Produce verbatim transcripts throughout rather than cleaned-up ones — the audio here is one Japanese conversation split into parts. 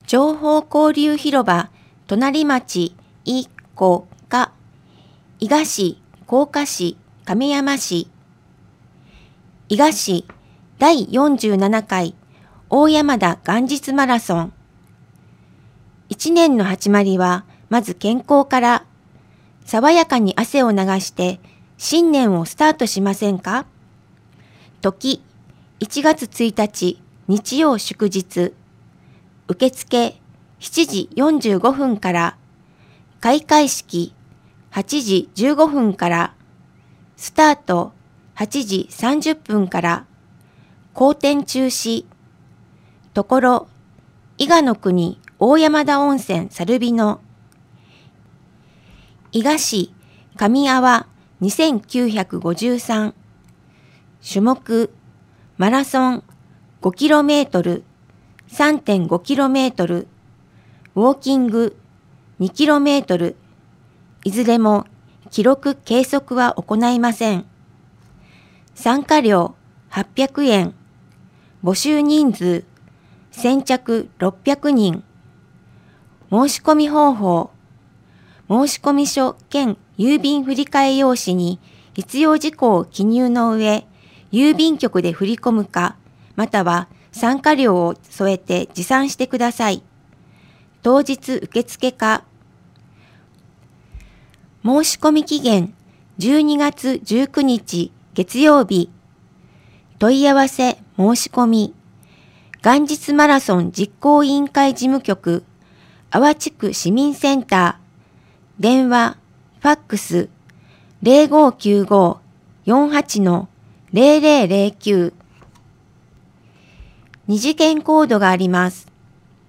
情報交流広場隣町いこか伊賀市、甲賀市、亀山市伊賀市だいよんじゅうななかい大山田元日マラソン。いちねんの始まりはまず健康から。爽やかに汗を流して新年をスタートしませんか？時いちがつついたち日曜祝日。受付しちじよんじゅうごふんから。開会式はちじじゅうごふんから。スタートはちじさんじゅっぷんから。後転中止。ところ伊賀の国大山田温泉サルビノ。伊賀市上阿波にせんきゅうひゃくごじゅうさん。種目マラソン ごキロメートル、さんてんごキロメートル、ウォーキング にキロメートル、いずれも記録計測は行いません。参加料はっぴゃくえん、募集人数先着ろっぴゃくにん。申し込み方法、申込書兼郵便振替用紙に必要事項を記入の上、郵便局で振り込むか、または参加料を添えて持参してください。当日受付か。申込期限じゅうにがつじゅうくにち月曜日。問い合わせ申し込み。元日マラソン実行委員会事務局、阿波地区市民センター。電話、ファックス、ゼロごきゅうご よんはち ゼロゼロゼロきゅう。二次元コードがあります。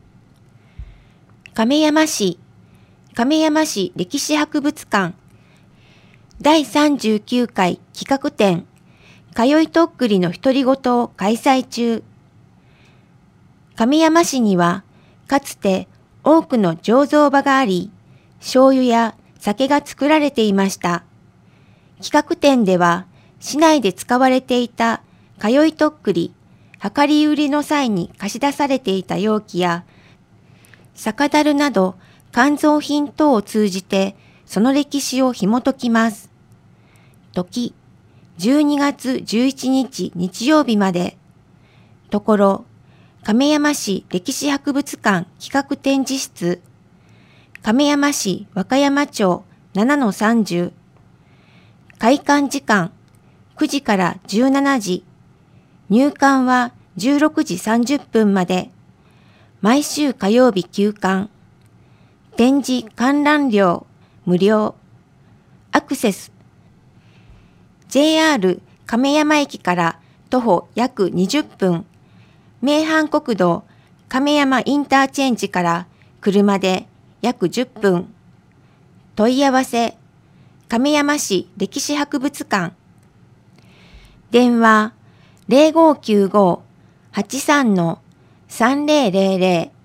亀山市、亀山市歴史博物館、だいさんじゅうきゅうかい企画展、通いとっくりの独り言を開催中。亀山市には、かつて多くの醸造場があり、醤油や酒が作られていました。企画展では、市内で使われていた通いとっくり、量り売りの際に貸し出されていた容器や、酒樽など肝臓品等を通じて、その歴史を紐解きます。時、じゅうにがつじゅういちにち日曜日まで。ところ、亀山市歴史博物館企画展示室、亀山市和歌山町 ななのさんじゅう。開館時間くじからじゅうしちじ。入館はじゅうろくじさんじゅっぷんまで。毎週火曜日休館。展示観覧料無料。アクセス ジェイアール 亀山駅から徒歩約にじゅっぷん。名阪国道亀山インターチェンジから車で約じゅっぷん。問い合わせ、亀山市歴史博物館。電話、ゼロごきゅうご はちさん さんゼロゼロゼロ。